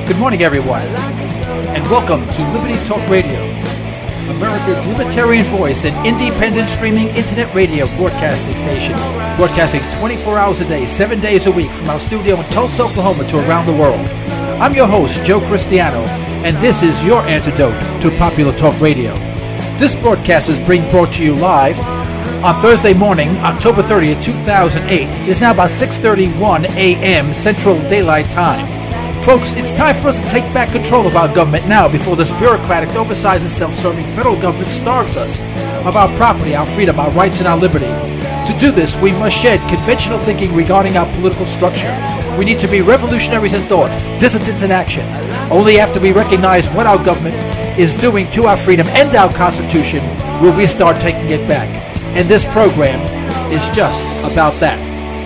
Good morning, everyone, and welcome to Liberty Talk Radio, America's libertarian voice and independent streaming internet radio broadcasting station, broadcasting 24 hours a day, 7 days a week from our studio in Tulsa, Oklahoma to around the world. I'm your host, Joe Cristiano, and this is your antidote to popular talk radio. This broadcast is being brought to you live on Thursday morning, October 30th, 2008. It is now about 6:31 a.m. Central Daylight Time. Folks, it's time for us to take back control of our government now before this bureaucratic, oversized, and self-serving federal government starves us of our property, our freedom, our rights, and our liberty. To do this, we must shed conventional thinking regarding our political structure. We need to be revolutionaries in thought, dissidents in action. Only after we recognize what our government is doing to our freedom and our Constitution will we start taking it back. And this program is just about that.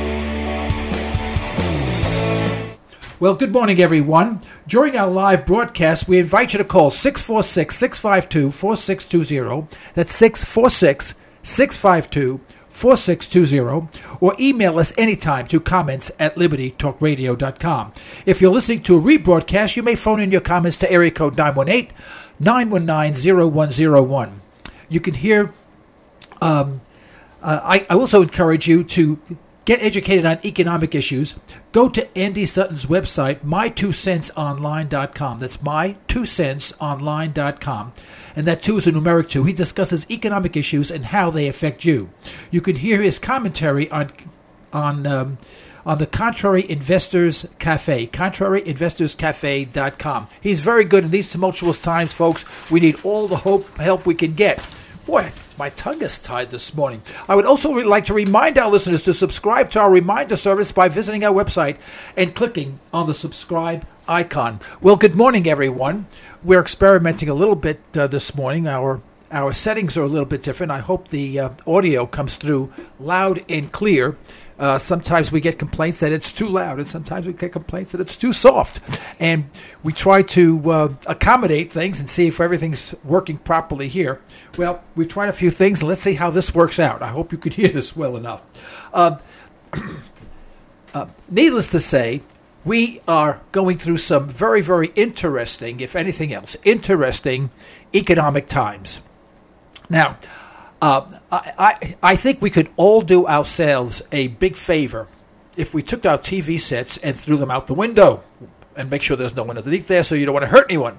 Well, good morning, everyone. During our live broadcast, we invite you to call 646-652-4620. That's 646-652-4620. Or email us anytime to comments@libertytalkradio.com. If you're listening to a rebroadcast, you may phone in your comments to area code 918-919-0101. You can hear... I also encourage you to get educated on economic issues. Go to Andy Sutton's website, my2centsonline.com. That's my2centsonline.com. And that 2 is a numeric 2. He discusses economic issues and how they affect you. You can hear his commentary on the Contrary Investors Cafe, contraryinvestorscafe.com. He's very good in these tumultuous times, folks. We need all the help we can get. Boy, my tongue is tied this morning. I would also like to remind our listeners to subscribe to our reminder service by visiting our website and clicking on the subscribe icon. Well, good morning, everyone. We're experimenting a little bit this morning. Our settings are a little bit different. I hope the audio comes through loud and clear. Sometimes we get complaints that it's too loud, and sometimes we get complaints that it's too soft. And we try to accommodate things and see if everything's working properly here. Well, we've tried a few things, and let's see how this works out. I hope you could hear this well enough. Needless to say, we are going through some very, very interesting, if anything else, interesting economic times. Now, I think we could all do ourselves a big favor if we took our TV sets and threw them out the window and make sure there's no one underneath there so you don't want to hurt anyone.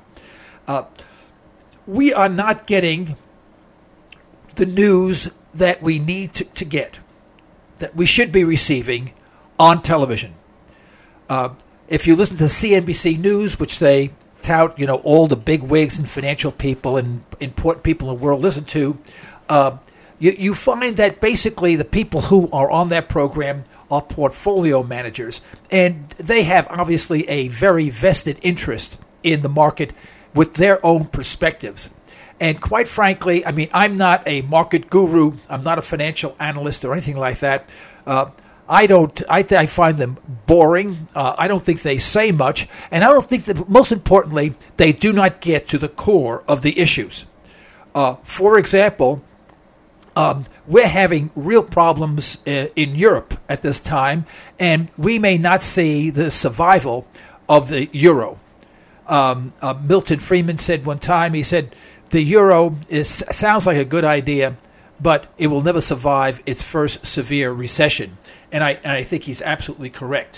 We are not getting the news that we need to get, that we should be receiving on television. If you listen to CNBC News, which they tout, all the big wigs and financial people and important people in the world listen to, you find that basically the people who are on that program are portfolio managers, and they have obviously a very vested interest in the market with their own perspectives. And quite frankly, I mean, I'm not a market guru. I'm not a financial analyst or anything like that. I find them boring. I don't think they say much, and I don't think that, most importantly, they do not get to the core of the issues. For example, we're having real problems in Europe at this time, and we may not see the survival of the euro. Milton Friedman said one time, he said, the euro sounds like a good idea, but it will never survive its first severe recession. And I think he's absolutely correct.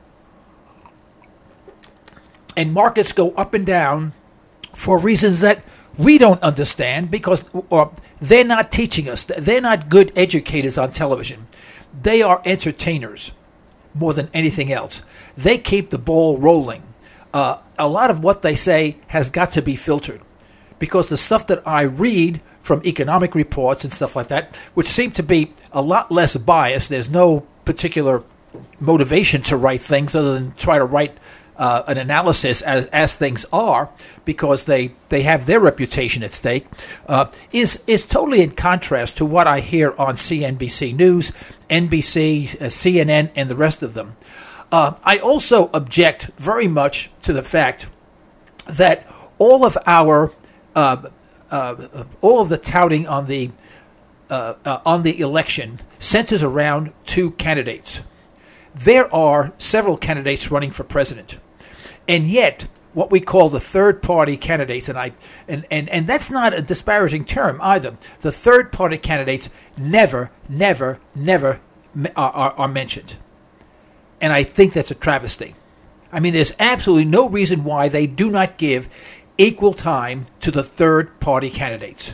And markets go up and down for reasons that we don't understand because they're not teaching us. They're not good educators on television. They are entertainers more than anything else. They keep the ball rolling. A lot of what they say has got to be filtered because the stuff that I read from economic reports and stuff like that, which seem to be a lot less biased, there's no particular motivation to write things other than try to write an analysis as things are because they have their reputation at stake, is totally in contrast to what I hear on CNBC News, NBC, CNN, and the rest of them. I also object very much to the fact that all of our all of the touting on the election centers around two candidates. There are several candidates running for president, and yet what we call the third-party candidates, and that's not a disparaging term either. The third-party candidates never are mentioned, and I think that's a travesty. I mean, there's absolutely no reason why they do not give equal time to the third-party candidates.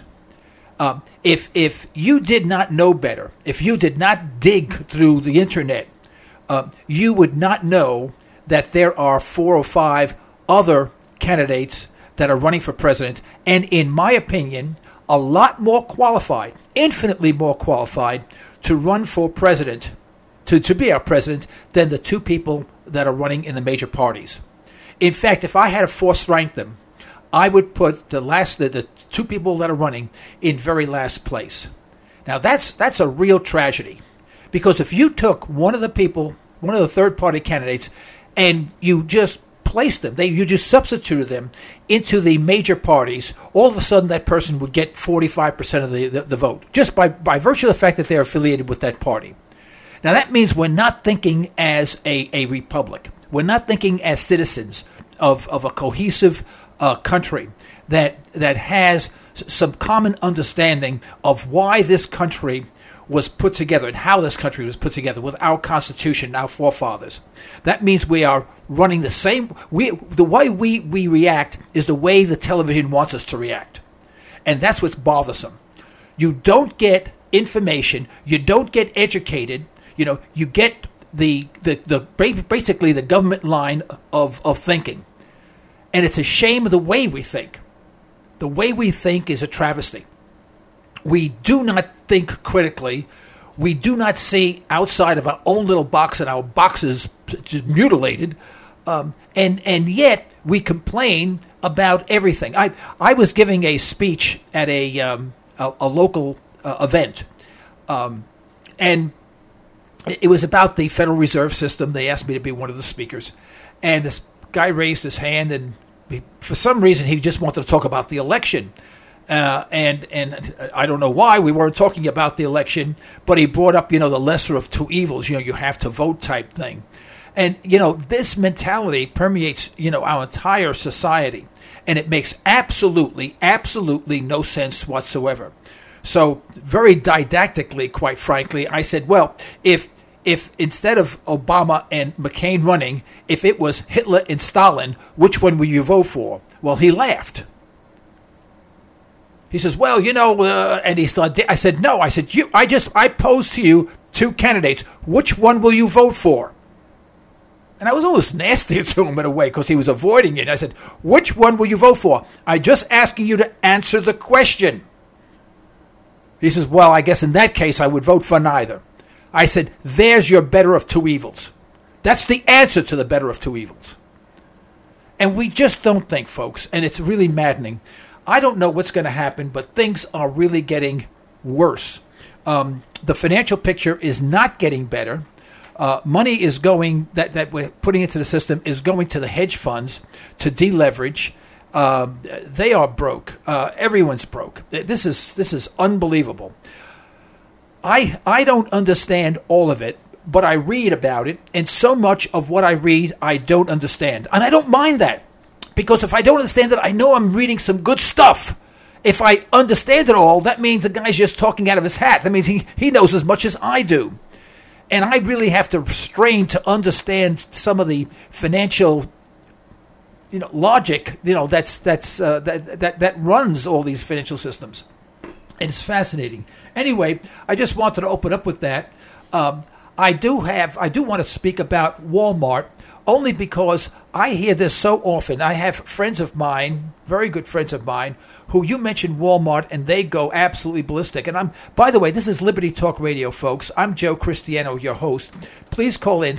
If you did not know better, if you did not dig through the internet, you would not know that there are 4 or 5 other candidates that are running for president, and in my opinion, a lot more qualified, infinitely more qualified to run for president, to be our president, than the 2 people that are running in the major parties. In fact, if I had to force rank them, I would put the 2 people that are running in very last place. Now that's a real tragedy, because if you took one of the third-party candidates, and you just placed them, you just substituted them into the major parties, all of a sudden that person would get 45% of the vote, just by virtue of the fact that they're affiliated with that party. Now that means we're not thinking as a republic. We're not thinking as citizens of a cohesive country that has some common understanding of why this country was put together and how this country was put together with our Constitution, our forefathers. That means we are running the same. The way we react is the way the television wants us to react, and that's what's bothersome. You don't get information. You don't get educated. You get the basically the government line of thinking, and it's a shame of the way we think. The way we think is a travesty. We do not think critically. We do not see outside of our own little box, and our box is just mutilated. And yet we complain about everything. I was giving a speech at a local event, and it was about the Federal Reserve System. They asked me to be one of the speakers, and this guy raised his hand, and for some reason he just wanted to talk about the election. And I don't know why we weren't talking about the election, but he brought up, the lesser of 2 evils, you have to vote type thing. And, this mentality permeates, our entire society, and it makes absolutely no sense whatsoever. So very didactically, quite frankly, I said, well, if instead of Obama and McCain running, if it was Hitler and Stalin, which one will you vote for? Well, he laughed. He says, well, and he started. I said, no. I said, I posed to you 2 candidates. Which one will you vote for? And I was almost nasty to him in a way because he was avoiding it. I said, which one will you vote for? I'm just asking you to answer the question. He says, well, I guess in that case I would vote for neither. I said, there's your better of 2 evils. That's the answer to the better of 2 evils. And we just don't think, folks, and it's really maddening. I don't know what's going to happen, but things are really getting worse. The financial picture is not getting better. Money is going, that we're putting into the system, is going to the hedge funds to deleverage. They are broke. Everyone's broke. This is unbelievable. I don't understand all of it, but I read about it, and so much of what I read I don't understand. And I don't mind that. Because if I don't understand it, I know I'm reading some good stuff. If I understand it all, that means the guy's just talking out of his hat. That means he knows as much as I do. And I really have to strain to understand some of the financial, logic, that runs all these financial systems. And it's fascinating. Anyway, I just wanted to open up with that. I do want to speak about Walmart, only because I hear this so often. I have friends of mine, very good friends of mine, who you mention Walmart and they go absolutely ballistic. And by the way, this is Liberty Talk Radio, folks. I'm Joe Cristiano, your host. Please call in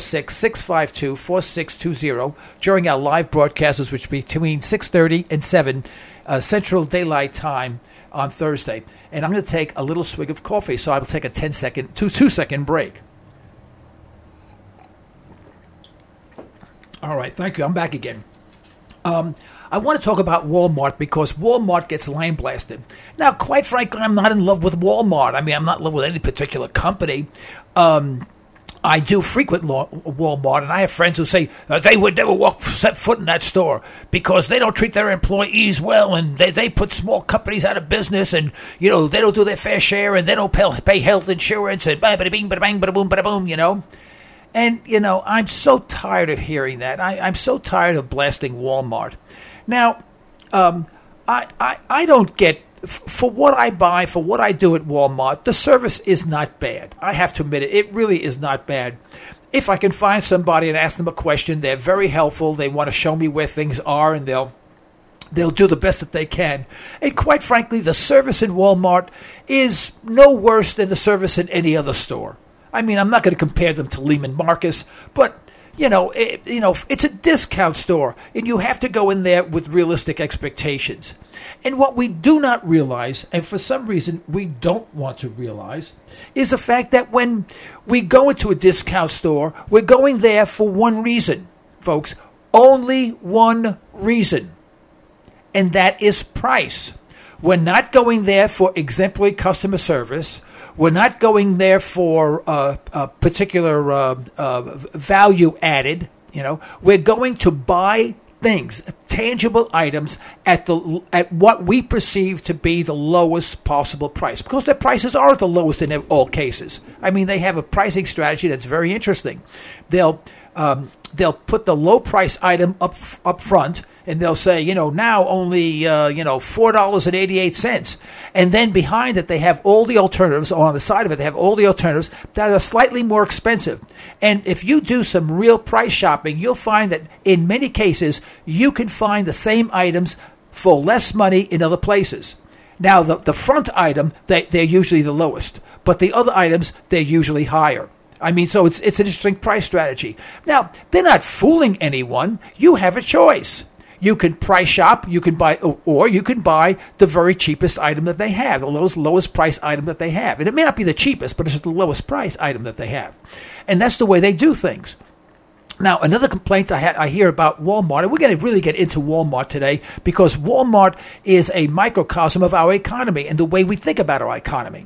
646-652-4620 during our live broadcasts, which be between 6:30 and 7 Central Daylight Time on Thursday. And I'm going to take a little swig of coffee, so I will take a 2-second break. All right, thank you. I'm back again. I want to talk about Walmart because Walmart gets lambasted. Now, quite frankly, I'm not in love with Walmart. I mean, I'm not in love with any particular company. I I do frequent Walmart, and I have friends who say they would never set foot in that store because they don't treat their employees well, and they put small companies out of business, and they don't do their fair share, and they don't pay health insurance, and bada bing, bada bang, bada boom, And I'm so tired of hearing that. I'm so tired of blasting Walmart. Now, I don't get. For what I buy, for what I do at Walmart, the service is not bad. I have to admit it. It really is not bad. If I can find somebody and ask them a question, they're very helpful. They want to show me where things are, and they'll do the best that they can. And quite frankly, the service in Walmart is no worse than the service in any other store. I mean, I'm not going to compare them to Neiman Marcus, but it's a discount store, and you have to go in there with realistic expectations. And what we do not realize, and for some reason we don't want to realize, is the fact that when we go into a discount store, we're going there for one reason, folks, only one reason, and that is price. We're not going there for exemplary customer service. We're not going there for a particular value added. We're going to buy things, tangible items at what we perceive to be the lowest possible price, because their prices are the lowest in all cases. I mean, they have a pricing strategy that's very interesting. They'll put the low price item up front, and they'll say, now only, $4.88. And then behind it, they have all the alternatives, or on the side of it, they have all the alternatives that are slightly more expensive. And if you do some real price shopping, you'll find that in many cases, you can find the same items for less money in other places. Now, the front item, they're usually the lowest, but the other items, they're usually higher. I mean, so it's an interesting price strategy. Now, they're not fooling anyone. You have a choice. You can price shop, you can buy, or you can buy the very cheapest item that they have, the lowest price item that they have. And it may not be the cheapest, but it's the lowest price item that they have. And that's the way they do things. Now, another complaint I hear about Walmart, and we're going to really get into Walmart today, because Walmart is a microcosm of our economy and the way we think about our economy.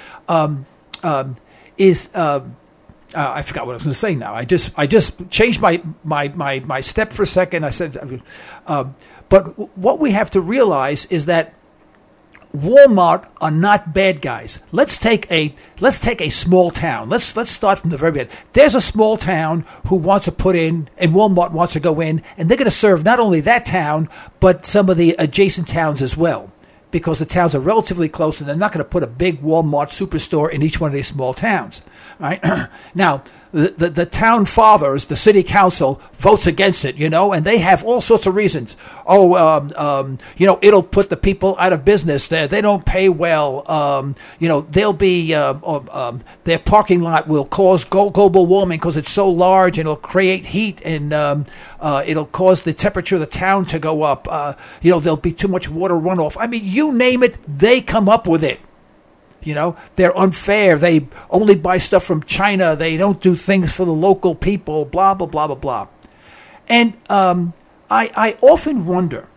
I forgot what I was going to say now. I just changed my step for a second. I said, but what we have to realize is that Walmart are not bad guys. Let's take a small town. Let's start from the very beginning. There's a small town who wants to put in, and Walmart wants to go in, and they're going to serve not only that town but some of the adjacent towns as well, because the towns are relatively close, and they're not going to put a big Walmart superstore in each one of these small towns. Right? Now, the town fathers, the city council, votes against it, and they have all sorts of reasons. It'll put the people out of business. They don't pay well. They'll be their parking lot will cause global warming because it's so large, and it'll create heat, and it'll cause the temperature of the town to go up. There'll be too much water runoff. I mean, you name it, they come up with it. They're unfair. They only buy stuff from China. They don't do things for the local people, blah, blah, blah, blah, blah. And I often wonder,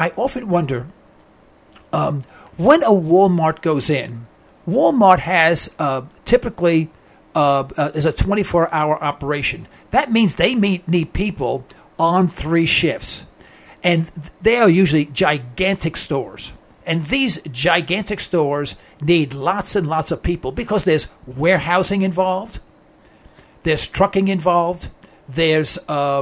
when a Walmart goes in, Walmart has typically is a 24-hour operation. That means they need people on 3 shifts. And they are usually gigantic stores. And these gigantic stores need lots and lots of people because there's warehousing involved, there's trucking involved, there's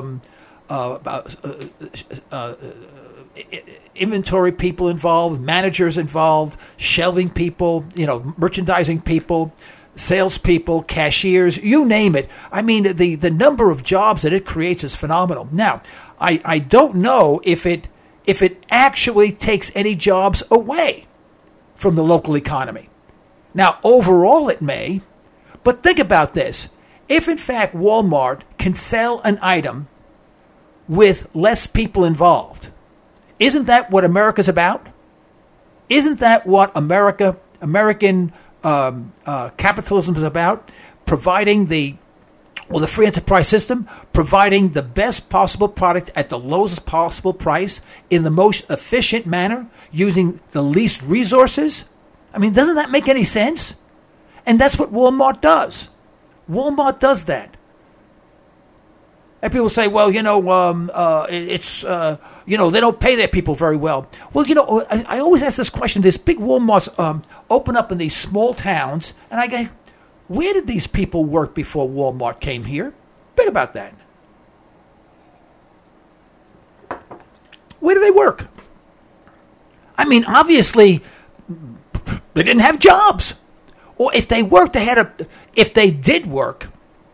inventory people involved, managers involved, shelving people, merchandising people, salespeople, cashiers, you name it. I mean, the number of jobs that it creates is phenomenal. Now, I don't know if it actually takes any jobs away from the local economy. Now, overall it may, but think about this. If, in fact, Walmart can sell an item with less people involved, isn't that what America's about? Isn't that what American capitalism is about? Providing the free enterprise system, providing the best possible product at the lowest possible price in the most efficient manner, using the least resources. I mean, doesn't that make any sense? And that's what Walmart does. Walmart does that. And people say, well, they don't pay their people very well. Well, I always ask this question. There's big Walmarts open up in these small towns, and I go, where did these people work before Walmart came here? Think about that. Where do they work? I mean, obviously, they didn't have jobs. Or if they worked, if they did work,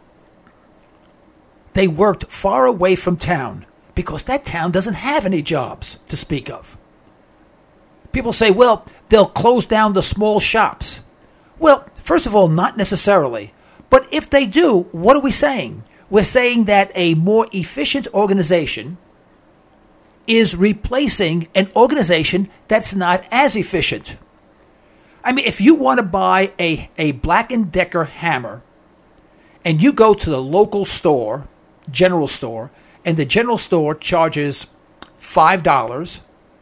they worked far away from town because that town doesn't have any jobs to speak of. People say, well, they'll close down the small shops. Well, first of all, not necessarily. But if they do, what are we saying? We're saying that a more efficient organization is replacing an organization that's not as efficient. I mean, if you want to buy a Black & Decker hammer and you go to the local store, general store, and the general store charges $5,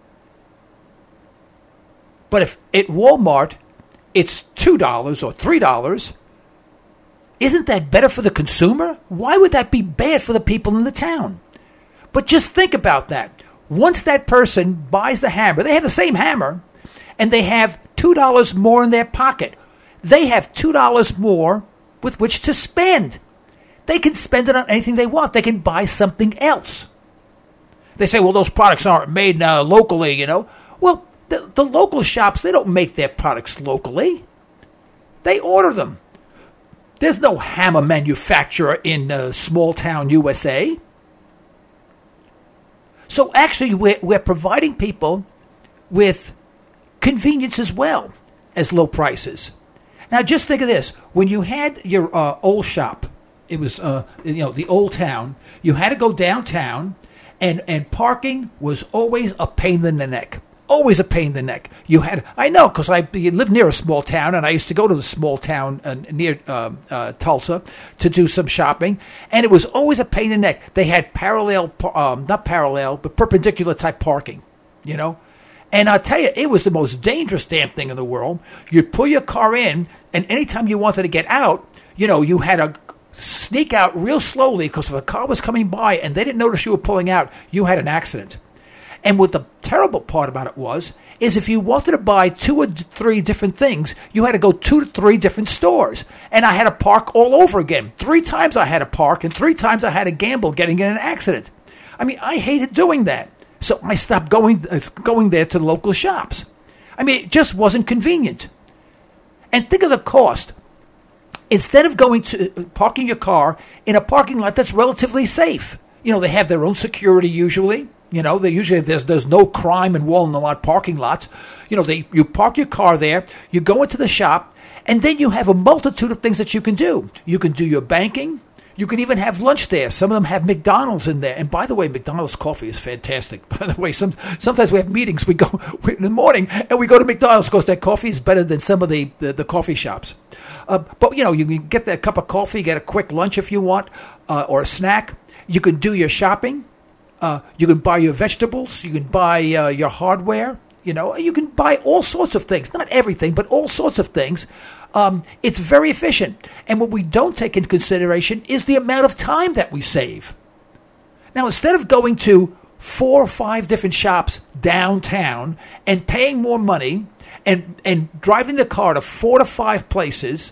but if at Walmart it's $2 or $3, isn't that better for the consumer? Why would that be bad for the people in the town? But just think about that. Once that person buys the hammer, they have the same hammer, and they have $2 more in their pocket. They have $2 more with which to spend. They can spend it on anything they want. They can buy something else. They say, well, those products aren't made locally, Well, the local shops, they don't make their products locally. They order them. There's no hammer manufacturer in small town USA. So actually, we're providing people with convenience as well as low prices. Now, just think of this. When you had your old shop, it was, the old town, you had to go downtown, and parking was always a pain in the neck. Always a pain in the neck. I know, because I live near a small town, and I used to go to the small town near Tulsa to do some shopping, and it was always a pain in the neck. They had not parallel, but perpendicular type parking, And I'll tell you, it was the most dangerous damn thing in the world. You'd pull your car in, and anytime you wanted to get out, you had to sneak out real slowly, because if a car was coming by and they didn't notice you were pulling out, you had an accident. And what the terrible part about it is if you wanted to buy 2 or 3 different things, you had to go 2 to 3 different stores. And I had to park all over again. 3 times I had to park, and 3 times I had to gamble getting in an accident. I mean, I hated doing that. So I stopped going there to the local shops. I mean, it just wasn't convenient. And think of the cost. Instead of parking your car in a parking lot that's relatively safe, they have their own security usually. They usually there's no crime in Walmart parking lots. You park your car there, you go into the shop, and then you have a multitude of things that you can do. You can do your banking. You can even have lunch there. Some of them have McDonald's in there. And by the way, McDonald's coffee is fantastic. By the way, sometimes we have meetings. We go in the morning and we go to McDonald's because their coffee is better than some of the coffee shops. But you can get that cup of coffee, get a quick lunch if you want, or a snack. You can do your shopping. You can buy your vegetables. You can buy your hardware. You can buy all sorts of things. Not everything, but all sorts of things. It's very efficient. And what we don't take into consideration is the amount of time that we save. Now, instead of going to 4 or 5 different shops downtown and paying more money and driving the car to 4 to 5 places,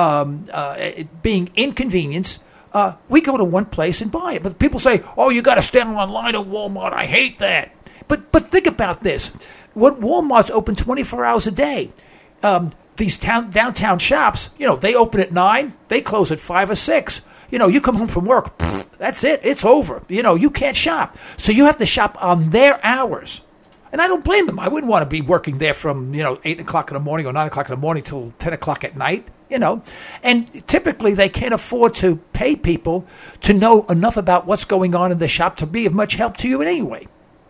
being inconvenienced, we go to one place and buy it. But people say, oh, you got to stand online at Walmart. I hate that. But think about this. When Walmart's open 24 hours a day, these downtown shops, they open at 9, they close at 5 or 6. You come home from work, that's it. It's over. You can't shop. So you have to shop on their hours. And I don't blame them. I wouldn't want to be working there from, 8 o'clock in the morning or 9 o'clock in the morning till 10 o'clock at night. And typically they can't afford to pay people to know enough about what's going on in the shop to be of much help to you in any way.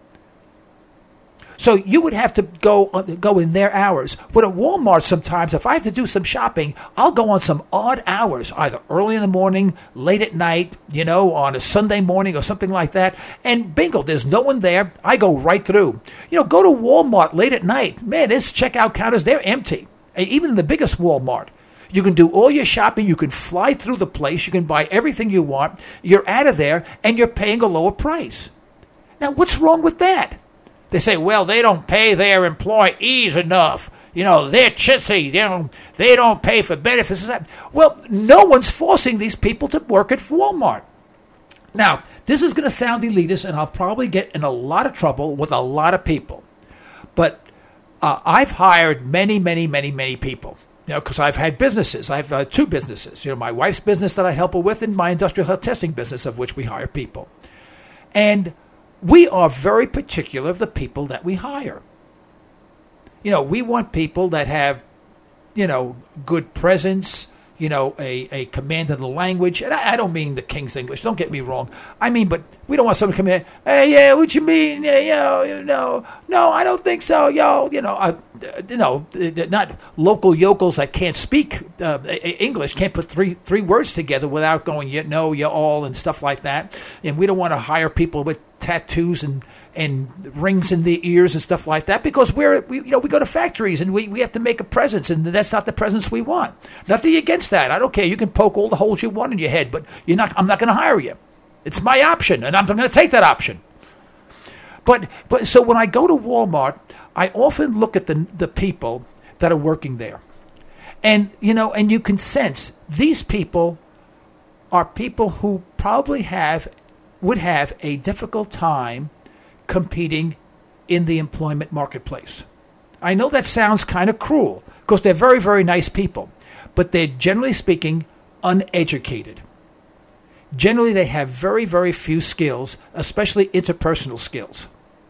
So you would have to go in their hours. But at Walmart sometimes, if I have to do some shopping, I'll go on some odd hours, either early in the morning, late at night, on a Sunday morning or something like that. And bingo, there's no one there. I go right through. Go to Walmart late at night. Man, this checkout counters, they're empty. Even the biggest Walmart. You can do all your shopping. You can fly through the place. You can buy everything you want. You're out of there, and you're paying a lower price. Now, what's wrong with that? They say, well, they don't pay their employees enough. They're chitsy. They don't pay for benefits. Well, no one's forcing these people to work at Walmart. Now, this is going to sound elitist, and I'll probably get in a lot of trouble with a lot of people. But I've hired many, many, many, many people, because I've had businesses. I have 2 businesses. My wife's business that I help her with and my industrial health testing business, of which we hire people. And we are very particular of the people that we hire. We want people that have, good presence, a command of the language. And I don't mean the King's English. Don't get me wrong. I mean, but we don't want someone to come in, hey, yeah, what you mean? Yeah, no, I don't think so, not local yokels that can't speak English, can't put three words together without going, you all, and stuff like that. And we don't want to hire people with tattoos and rings in the ears and stuff like that, because we go to factories and we have to make a presence, and that's not the presence we want. Nothing against that. I don't care. You can poke all the holes you want in your head, but I'm not going to hire you. It's my option, and I'm going to take that option. But so when I go to Walmart, I often look at the people that are working there, and you can sense these people are people who probably would have a difficult time competing in the employment marketplace. I know that sounds kind of cruel, because they're very, very nice people, but they're, generally speaking, uneducated. Generally, they have very, very few skills, especially interpersonal skills.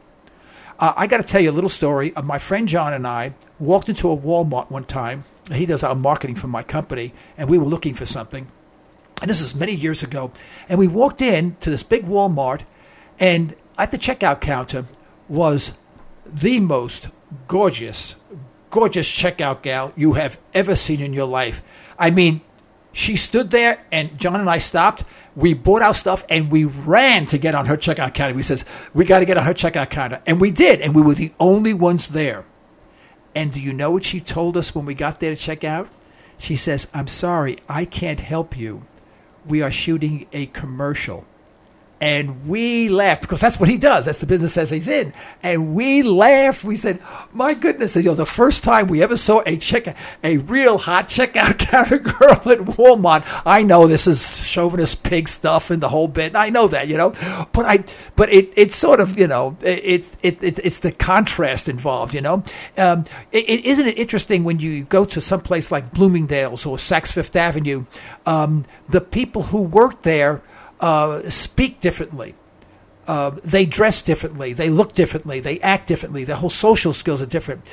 I got to tell you a little story. My friend John and I walked into a Walmart one time. He does our marketing for my company, and we were looking for something. And this is many years ago. And we walked in to this big Walmart, and at the checkout counter was the most gorgeous checkout gal you have ever seen in your life. I mean, she stood there, and John and I stopped. We bought our stuff, and we ran to get on her checkout counter. We says, we got to get on her checkout counter. And we did, and we were the only ones there. And do you know what she told us when we got there to check out? She says, I'm sorry, I can't help you. We are shooting a commercial. And we laughed, because that's what he does. That's the business that he's in. And we laughed. We said, my goodness, the first time we ever saw a real hot checkout counter girl at Walmart. I know this is chauvinist pig stuff and the whole bit. I know that, but it's sort of, it's the contrast involved, isn't it interesting when you go to some place like Bloomingdale's or Saks Fifth Avenue, the people who work there speak differently. They dress differently. They look differently. They act differently. Their whole social skills are different.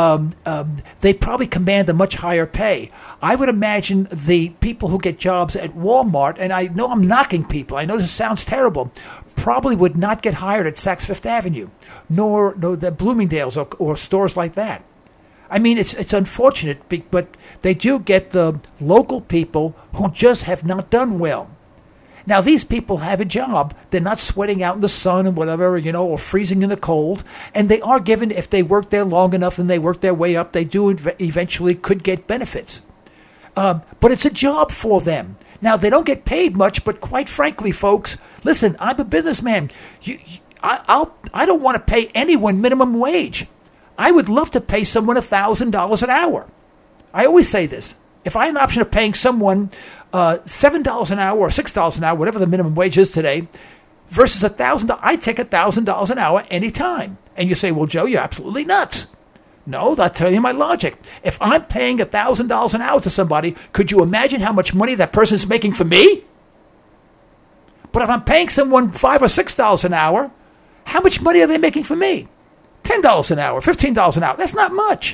They probably command a much higher pay. I would imagine the people who get jobs at Walmart, and I know I'm knocking people, I know this sounds terrible, probably would not get hired at Saks Fifth Avenue, nor the Bloomingdale's or stores like that. I mean, it's unfortunate, but they do get the local people who just have not done well. Now, these people have a job. They're not sweating out in the sun and whatever, or freezing in the cold. And they are given, if they work there long enough and they work their way up, they do eventually could get benefits. But it's a job for them. Now, they don't get paid much, but quite frankly, folks, listen, I'm a businessman. I don't want to pay anyone minimum wage. I would love to pay someone $1,000 an hour. I always say this. If I had an option of paying someone $7 an hour or $6 an hour, whatever the minimum wage is today, versus $1,000, I'd take $1,000 an hour anytime. And you say, well, Joe, you're absolutely nuts. No, I'll tell you my logic. If I'm paying $1,000 an hour to somebody, could you imagine how much money that person's making for me? But if I'm paying someone $5 or $6 an hour, how much money are they making for me? $10 an hour, $15 an hour. That's not much.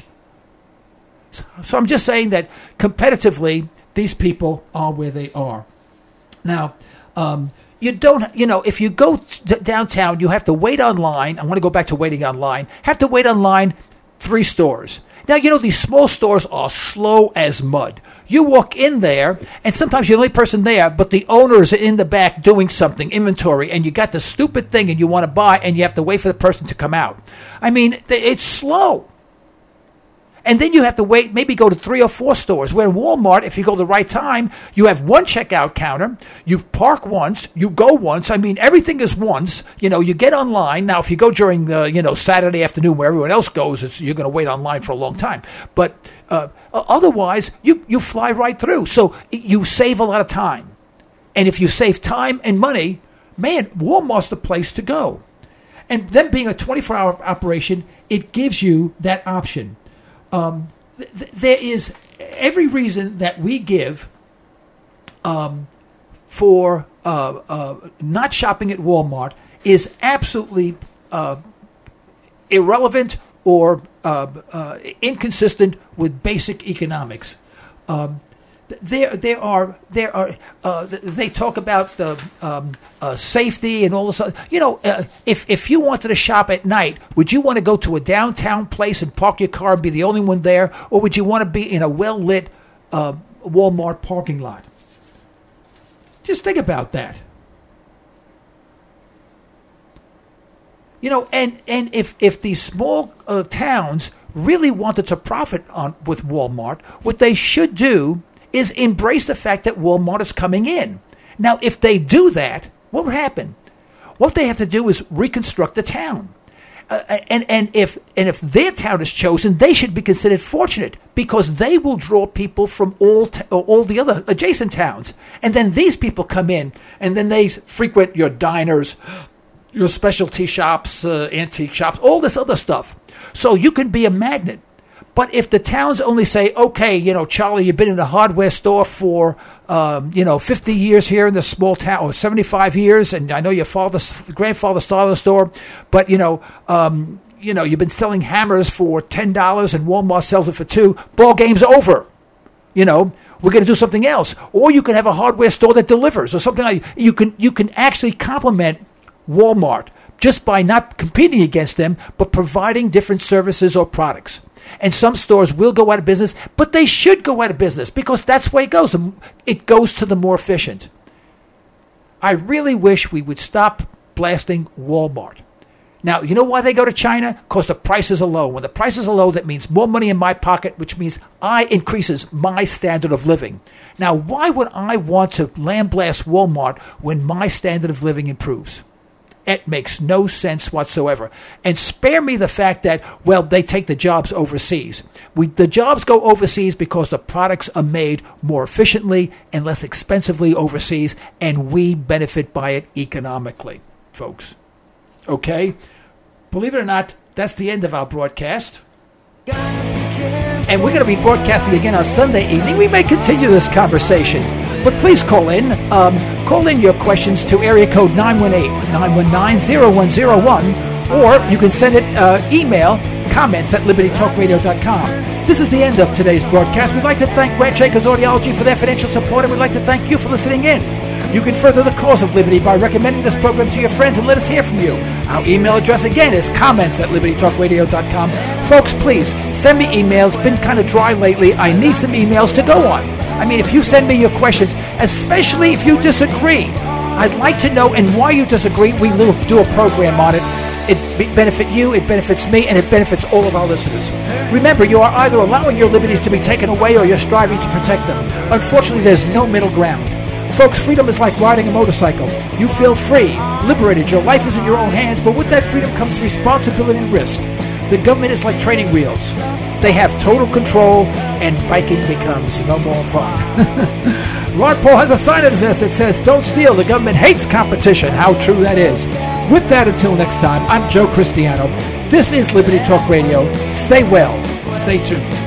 So I'm just saying that competitively, these people are where they are. Now, you don't, if you go downtown, you have to wait online. I want to go back to waiting online. Have to wait online 3 stores. Now, these small stores are slow as mud. You walk in there, and sometimes you're the only person there, but the owner is in the back doing something, inventory, and you got the stupid thing and you want to buy, and you have to wait for the person to come out. I mean, it's slow. And then you have to wait, maybe go to 3 or 4 stores. Where in Walmart, if you go the right time, you have one checkout counter. You park once, you go once. I mean, everything is once. You get online. Now, if you go during the, Saturday afternoon where everyone else goes, you're going to wait online for a long time. But otherwise, you fly right through. So you save a lot of time. And if you save time and money, man, Walmart's the place to go. And then being a 24-hour operation, it gives you that option. There is every reason that we give for not shopping at Walmart is absolutely irrelevant or inconsistent with basic economics. They talk about the safety and all this. If you wanted to shop at night, would you want to go to a downtown place and park your car and be the only one there, or would you want to be in a well-lit Walmart parking lot? Just think about that. And if these small towns really wanted to profit with Walmart, what they should do is embrace the fact that Walmart is coming in. Now, if they do that, what would happen? What they have to do is reconstruct the town. And if their town is chosen, they should be considered fortunate because they will draw people from all the other adjacent towns. And then these people come in, and then they frequent your diners, your specialty shops, antique shops, all this other stuff. So you can be a magnet. But if the towns only say, okay, Charlie, you've been in a hardware store for, 50 years here in this small town, or 75 years, and I know your grandfather started the store, but, you've been selling hammers for $10 and Walmart sells it for $2, ball game's over. We're going to do something else. Or you can have a hardware store that delivers or something like you can actually complement Walmart just by not competing against them, but providing different services or products. And some stores will go out of business, but they should go out of business because that's the way it goes. It goes to the more efficient. I really wish we would stop blasting Walmart. Now, you know why they go to China? Because the prices are low. When the prices are low, that means more money in my pocket, which means increases my standard of living. Now, why would I want to lambaste Walmart when my standard of living improves? It makes no sense whatsoever. And spare me the fact that, they take the jobs overseas. The jobs go overseas because the products are made more efficiently and less expensively overseas, and we benefit by it economically, folks. Okay? Believe it or not, that's the end of our broadcast. And we're going to be broadcasting again on Sunday evening. We may continue this conversation. But please call in. Call in your questions to area code 918-919-0101, or you can send it email comments@libertytalkradio.com. This is the end of today's broadcast. We'd like to thank Grant Jacobs Audiology for their financial support, and we'd like to thank you for listening in. You can further the cause of Liberty by recommending this program to your friends and let us hear from you. Our email address again is comments@libertytalkradio.com. Folks, please send me emails. Been kind of dry lately. I need some emails to go on. I mean, if you send me your questions, especially if you disagree, I'd like to know and why you disagree. We will do a program on it. It benefits you, it benefits me, and it benefits all of our listeners. Remember, you are either allowing your liberties to be taken away or you're striving to protect them. Unfortunately, there's no middle ground. Folks, freedom is like riding a motorcycle. You feel free, liberated. Your life is in your own hands, but with that freedom comes responsibility and risk. The government is like training wheels. They have total control, and biking becomes no more fun. Ron Paul has a sign on his desk that says, "Don't steal. The government hates competition." How true that is. With that, until next time, I'm Joe Cristiano. This is Liberty Talk Radio. Stay well. Stay tuned.